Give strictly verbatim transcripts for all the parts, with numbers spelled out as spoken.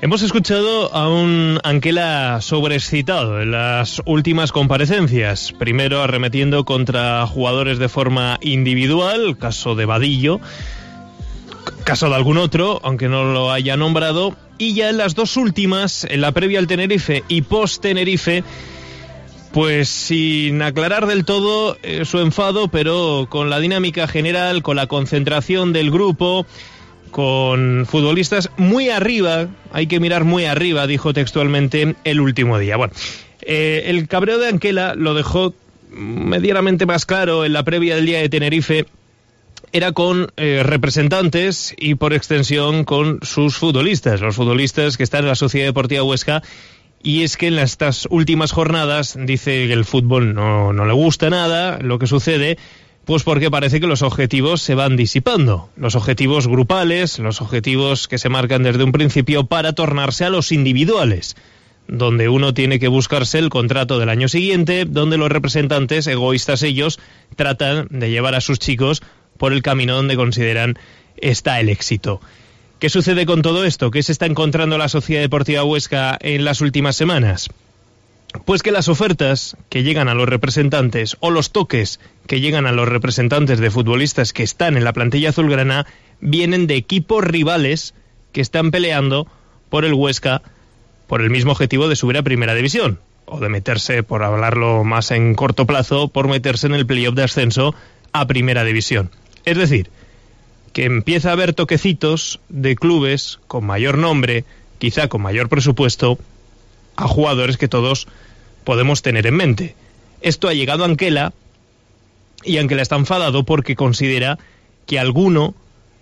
Hemos escuchado a un Anquela sobreexcitado en las últimas comparecencias, primero arremetiendo contra jugadores de forma individual, caso de Vadillo, caso de algún otro, aunque no lo haya nombrado, y ya en las dos últimas, en la previa al Tenerife y post-Tenerife, pues sin aclarar del todo eh, su enfado, pero con la dinámica general, con la concentración del grupo, con futbolistas muy arriba, hay que mirar muy arriba, dijo textualmente el último día. Bueno, eh, el cabreo de Anquela lo dejó medianamente más claro en la previa del día de Tenerife, era con eh, representantes y por extensión con sus futbolistas, los futbolistas que están en la Sociedad Deportiva Huesca. Y es que en estas últimas jornadas dice que el fútbol no, no le gusta nada, lo que sucede, pues porque parece que los objetivos se van disipando. Los objetivos grupales, los objetivos que se marcan desde un principio para tornarse a los individuales, donde uno tiene que buscarse el contrato del año siguiente, donde los representantes, egoístas ellos, tratan de llevar a sus chicos por el camino donde consideran está el éxito. ¿Qué sucede con todo esto? ¿Qué se está encontrando la Sociedad Deportiva Huesca en las últimas semanas? Pues que las ofertas que llegan a los representantes o los toques que llegan a los representantes de futbolistas que están en la plantilla azulgrana vienen de equipos rivales que están peleando por el Huesca por el mismo objetivo de subir a Primera División o de meterse, por hablarlo más en corto plazo, por meterse en el playoff de ascenso a Primera División. Es decir, que empieza a haber toquecitos de clubes con mayor nombre, quizá con mayor presupuesto, a jugadores que todos podemos tener en mente. Esto ha llegado a Anquela, y Anquela está enfadado porque considera que alguno,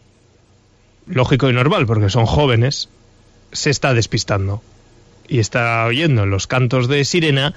lógico y normal, porque son jóvenes, se está despistando. Y está oyendo los cantos de sirena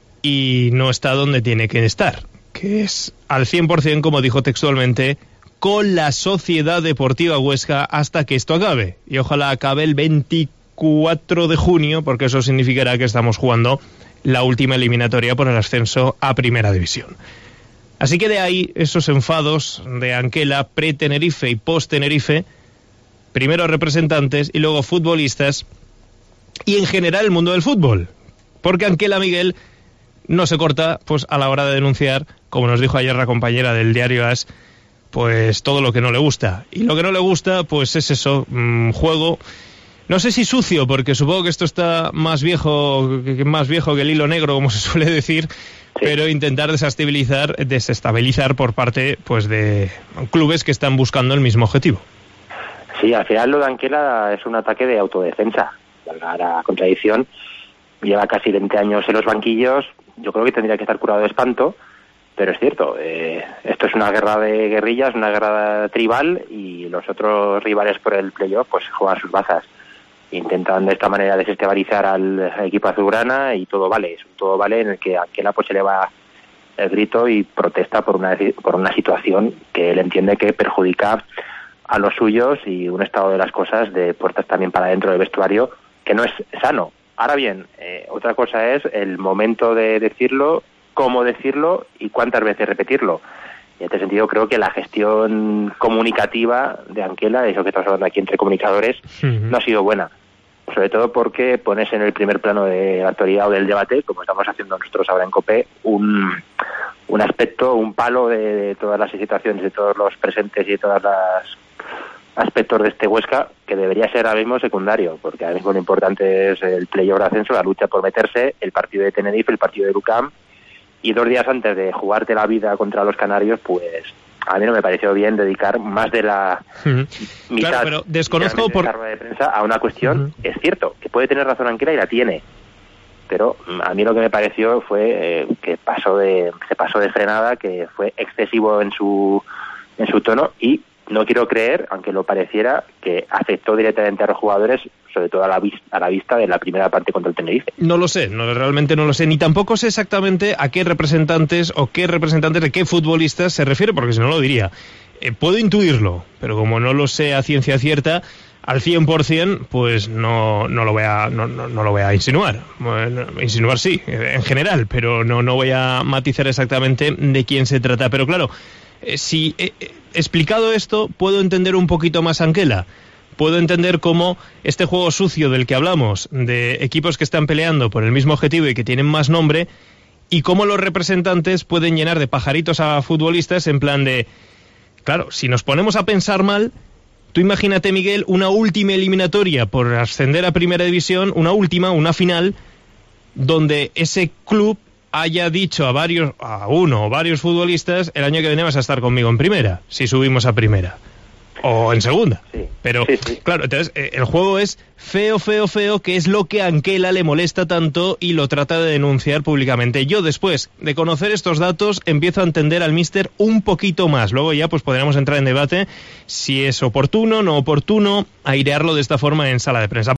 y no está donde tiene que estar, que es al cien por ciento, como dijo textualmente, con la Sociedad Deportiva Huesca hasta que esto acabe. Y ojalá acabe el veinticuatro de junio, porque eso significará que estamos jugando la última eliminatoria por el ascenso a Primera División. Así que de ahí esos enfados de Anquela pre-Tenerife y post-Tenerife, primero representantes y luego futbolistas, y en general el mundo del fútbol. Porque Anquela, Miguel, no se corta pues a la hora de denunciar, como nos dijo ayer la compañera del diario A S, pues todo lo que no le gusta. Y lo que no le gusta, pues es eso, mmm, juego, no sé si sucio, porque supongo que esto está más viejo, que más viejo que el hilo negro, como se suele decir, sí. Pero intentar desestabilizar, desestabilizar por parte pues de clubes que están buscando el mismo objetivo. Sí, al final lo de Anquela es un ataque de autodefensa, valga la contradicción. Lleva casi veinte años en los banquillos, yo creo que tendría que estar curado de espanto. Pero es cierto, eh, esto es una guerra de guerrillas, una guerra tribal, y los otros rivales por el playoff pues juegan sus bazas. Intentan de esta manera desestabilizar al equipo azulgrana y todo vale, es un todo vale en el que Anquela pues eleva el grito y protesta por una por una situación que él entiende que perjudica a los suyos y un estado de las cosas de puertas también para dentro del vestuario que no es sano. Ahora bien, eh, otra cosa es el momento de decirlo, cómo decirlo y cuántas veces repetirlo. Y en este sentido creo que la gestión comunicativa de Anquela, eso que estamos hablando aquí entre comunicadores, uh-huh. no ha sido buena. Sobre todo porque pones en el primer plano de la actualidad o del debate, como estamos haciendo nosotros ahora en COPE, un, un aspecto, un palo de, de todas las situaciones, de todos los presentes y de todos los aspectos de este Huesca, que debería ser ahora mismo secundario, porque ahora mismo lo importante es el playoff de ascenso, la lucha por meterse, el partido de Tenerife, el partido de Lucam. Y dos días antes de jugarte la vida contra los canarios, pues a mí no me pareció bien dedicar más de la uh-huh. mitad claro, pero desconozco por... de la rueda de prensa a una cuestión. Uh-huh. Es cierto, que puede tener razón Anquela y la tiene, pero a mí lo que me pareció fue eh, que pasó de se pasó de frenada, que fue excesivo en su en su tono, y no quiero creer, aunque lo pareciera, que afectó directamente a los jugadores, sobre todo a la, vista, a la vista de la primera parte contra el Tenerife. No lo sé, no, realmente no lo sé, ni tampoco sé exactamente a qué representantes o qué representantes de qué futbolistas se refiere, porque si no lo diría. Eh, puedo intuirlo, pero como no lo sé a ciencia cierta, al cien por ciento, pues no, no, lo voy a, no, no, no lo voy a insinuar. Bueno, insinuar sí, en general, pero no, no voy a matizar exactamente de quién se trata. Pero claro, eh, si eh, explicado esto, puedo entender un poquito más a Anquela, puedo entender cómo este juego sucio del que hablamos, de equipos que están peleando por el mismo objetivo y que tienen más nombre, y cómo los representantes pueden llenar de pajaritos a futbolistas en plan de... Claro, si nos ponemos a pensar mal, tú imagínate, Miguel, una última eliminatoria por ascender a Primera División, una última, una final, donde ese club haya dicho a varios, a uno o varios futbolistas, el año que viene vas a estar conmigo en Primera, si subimos a Primera. O en Segunda. Sí, pero, sí, sí. claro, entonces eh, el juego es feo, feo, feo, que es lo que a Anquela le molesta tanto y lo trata de denunciar públicamente. Yo, después de conocer estos datos, empiezo a entender al míster un poquito más. Luego ya pues podríamos entrar en debate si es oportuno, no oportuno, airearlo de esta forma en sala de prensa.